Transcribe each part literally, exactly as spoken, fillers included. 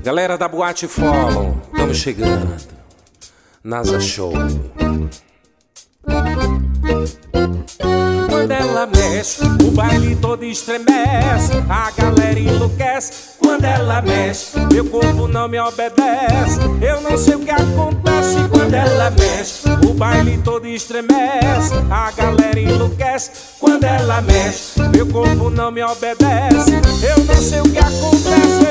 Galera da Boate Follow, estamos chegando. NASA Show. Quando ela mexe, o baile todo estremece, a galera enlouquece. Quando ela mexe, meu corpo não me obedece. Eu não sei o que acontece. Quando ela mexe, o baile todo estremece, a galera enlouquece. Quando ela mexe, meu corpo não me obedece. Eu não sei o que acontece.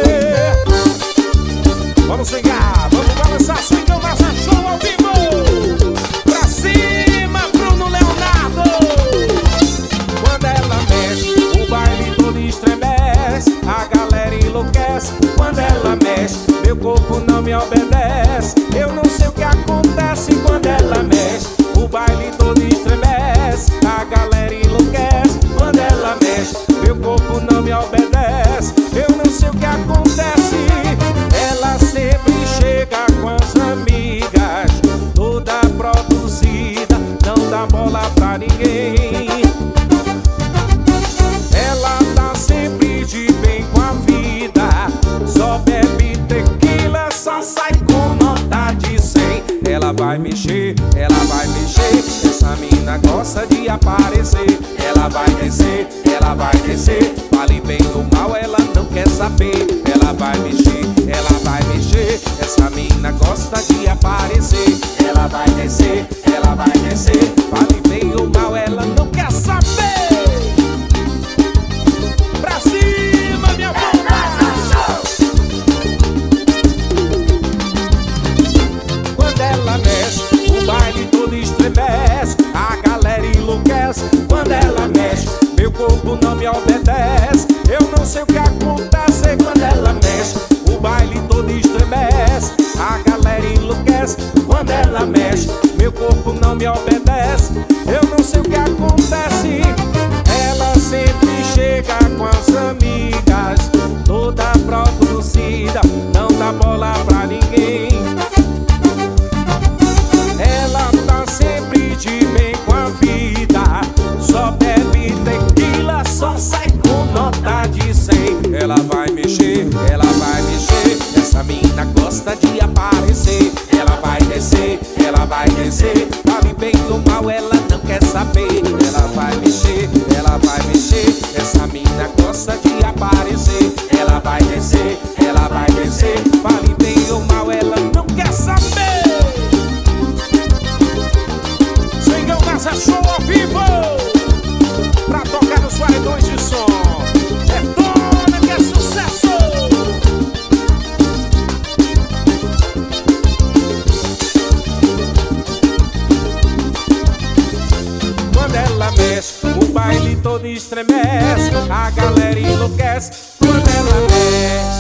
Vamos swingar, vamos balançar, swingão, NASA Show ao vivo. Pra cima, Bruno Leonardo. Quando ela mexe, o baile todo estremece, a galera enlouquece. Quando ela mexe, meu corpo não me obedece. Eu não sei o que acontece. Quando ela mexe, o baile todo estremece, a galera enlouquece. Quando ela mexe, meu corpo não me obedece. Eu não sei o que acontece. Ela sempre chega com as amigas, toda produzida, não dá bola pra ninguém. Ela tá sempre de bem com a vida, só bebe tequila, só sai com nota de cem. Ela vai mexer, ela vai mexer, essa mina gosta de aparecer. Ela vai descer, ela vai descer, vale bem ou mal, ela não quer saber. Ela vai mexer, ela vai mexer, essa mina gosta de aparecer. Ela vai descer, ela vai descer, vale bem ou mal, ela não quer saber. Pra cima, minha vontade. Quando ela mexe, o baile todo estremece, a galera enlouquece. Quando ela mexe, meu corpo não me obedece. Eu não sei o que acontece. Quando ela mexe, o baile todo estremece, a galera enlouquece. Quando ela mexe, meu corpo não me obedece. Eu não sei o que acontece. Ela sempre chega com as amigas, toda produzida, não dá bola pra ninguém. Ela tá sempre de bem com a vida, só bebe tequila, só sai com nota de cem. Ela vai mexer, ela vai mexer, essa mina gosta de aparecer. Ela vai descer, ela vai descer, vale bem ou mal, ela não quer saber. Ela vai mexer, ela vai mexer, essa mina gosta de aparecer. Ela vai descer, ela vai descer, vale bem ou mal, ela não quer saber. Swingão NASA Show ao vivo, pra tocar nos paredões de som. Detona que é sucesso. Quando ela mexe, o baile todo estremece, a galera enlouquece. Quando ela mexe,